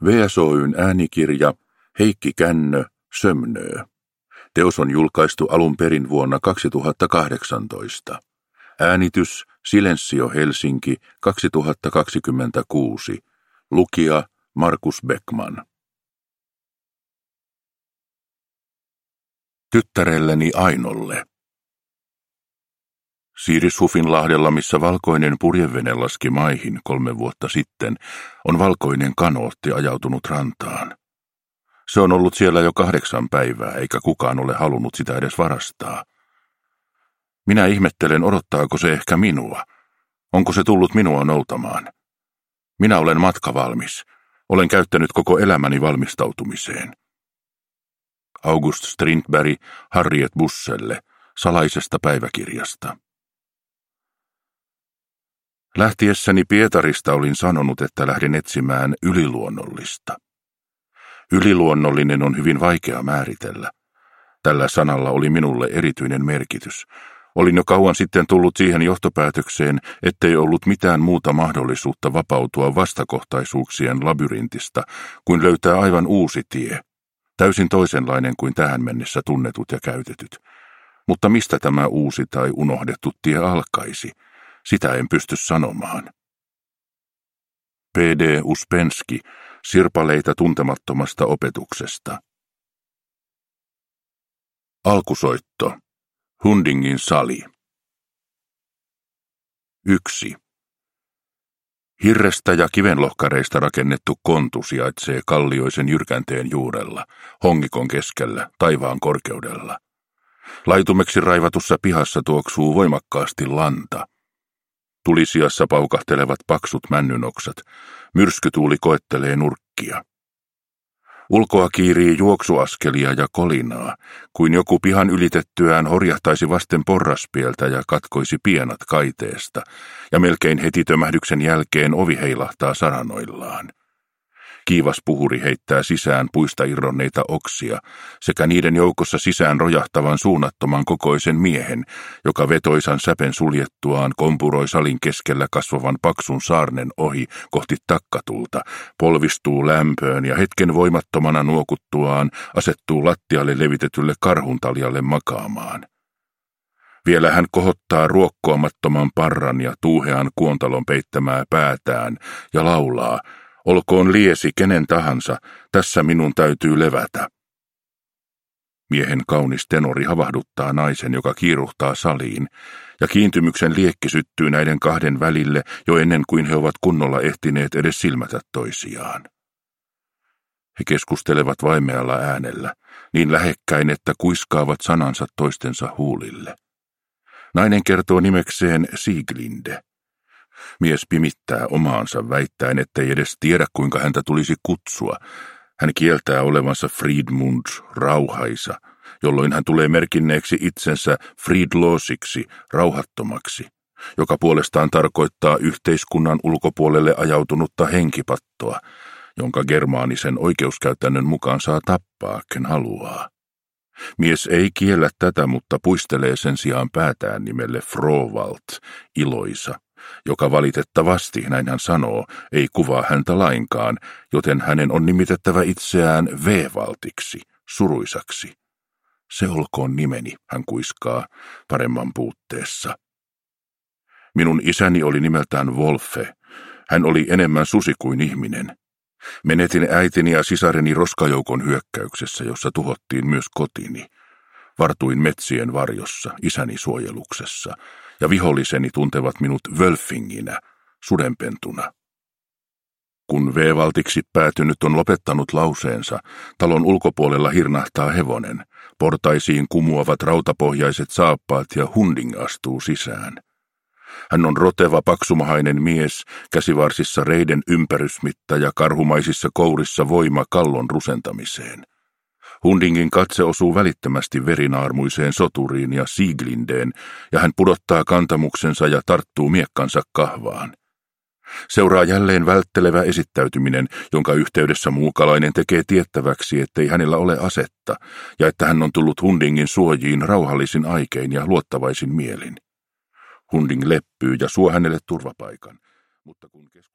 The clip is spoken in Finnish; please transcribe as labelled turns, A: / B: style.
A: VSOY:n äänikirja Heikki Kännö, Sömnöö. Teos on julkaistu alun perin vuonna 2018. Äänitys Silensio Helsinki 2026. Lukija Markus Beckman. Tyttärelleni Ainolle. Siirishufinlahdella, missä valkoinen purjevene laski maihin 3 vuotta sitten, on valkoinen kanootti ajautunut rantaan. Se on ollut siellä jo 8 päivää, eikä kukaan ole halunnut sitä edes varastaa. Minä ihmettelen, odottaako se ehkä minua. Onko se tullut minua noutamaan? Minä olen matkavalmis. Olen käyttänyt koko elämäni valmistautumiseen. August Strindberg, Harriet Busselle, salaisesta päiväkirjasta. Lähtiessäni Pietarista olin sanonut, että lähden etsimään yliluonnollista. Yliluonnollinen on hyvin vaikea määritellä. Tällä sanalla oli minulle erityinen merkitys. Olin jo kauan sitten tullut siihen johtopäätökseen, ettei ollut mitään muuta mahdollisuutta vapautua vastakohtaisuuksien labyrintistä, kuin löytää aivan uusi tie. Täysin toisenlainen kuin tähän mennessä tunnetut ja käytetyt. Mutta mistä tämä uusi tai unohdettu tie alkaisi? Sitä en pysty sanomaan. P.D. Uspensky, Sirpaleita tuntemattomasta opetuksesta. Alkusoitto. Hundingin sali. 1. Hirrestä ja kivenlohkareista rakennettu kontu sijaitsee kallioisen jyrkänteen juurella, hongikon keskellä, taivaan korkeudella. Laitumeksi raivatussa pihassa tuoksuu voimakkaasti lanta. Tulisijassa paukahtelevat paksut männynoksat, myrskytuuli koettelee nurkkia. Ulkoa kiirii juoksuaskelia ja kolinaa, kuin joku pihan ylitettyään horjahtaisi vasten porraspieltä ja katkoisi pienat kaiteesta, ja melkein heti tömähdyksen jälkeen ovi heilahtaa saranoillaan. Kiivas puhuri heittää sisään puista irronneita oksia, sekä niiden joukossa sisään rojahtavan suunnattoman kokoisen miehen, joka vetoisan säpen suljettuaan kompuroi salin keskellä kasvavan paksun saarnen ohi kohti takkatulta, polvistuu lämpöön ja hetken voimattomana nuokuttuaan asettuu lattialle levitetylle karhuntaljalle makaamaan. Vielä hän kohottaa ruokkoamattoman parran ja tuuhean kuontalon peittämää päätään ja laulaa: "Olkoon liesi kenen tahansa, tässä minun täytyy levätä." Miehen kaunis tenori havahduttaa naisen, joka kiiruhtaa saliin, ja kiintymyksen liekki syttyy näiden kahden välille jo ennen kuin he ovat kunnolla ehtineet edes silmätä toisiaan. He keskustelevat vaimealla äänellä, niin lähekkäin, että kuiskaavat sanansa toistensa huulille. Nainen kertoo nimekseen Sieglinde. Mies pimittää omaansa väittäen, ettei edes tiedä, kuinka häntä tulisi kutsua. Hän kieltää olevansa Friedmund, rauhaisa, jolloin hän tulee merkinneeksi itsensä Friedlosiksi, rauhattomaksi, joka puolestaan tarkoittaa yhteiskunnan ulkopuolelle ajautunutta henkipattoa, jonka germaanisen oikeuskäytännön mukaan saa tappaa, ken haluaa. Mies ei kiellä tätä, mutta puistelee sen sijaan päätään nimelle Frovalt, iloisa, joka valitettavasti, näin hän sanoo, ei kuvaa häntä lainkaan, joten hänen on nimitettävä itseään V-valtiksi, suruisaksi. "Se olkoon nimeni", hän kuiskaa, paremman puutteessa. "Minun isäni oli nimeltään Wolfe. Hän oli enemmän susi kuin ihminen. Menetin äitini ja sisareni roskajoukon hyökkäyksessä, jossa tuhottiin myös kotini. Vartuin metsien varjossa, isäni suojeluksessa, ja viholliseni tuntevat minut Wölfinginä, sudenpentuna." Kun V-valtiksi päätynyt on lopettanut lauseensa, talon ulkopuolella hirnahtaa hevonen, portaisiin kumuavat rautapohjaiset saappaat ja Hunding astuu sisään. Hän on roteva, paksumahainen mies, käsivarsissa reiden ympärysmitta ja karhumaisissa kourissa voima kallon rusentamiseen. Hundingin katse osuu välittömästi verinaarmuiseen soturiin ja Sieglindeen, ja hän pudottaa kantamuksensa ja tarttuu miekkansa kahvaan. Seuraa jälleen välttelevä esittäytyminen, jonka yhteydessä muukalainen tekee tiettäväksi, ettei hänellä ole asetta, ja että hän on tullut Hundingin suojiin rauhallisin aikein ja luottavaisin mielin. Hunding leppyy ja suo hänelle turvapaikan, mutta kun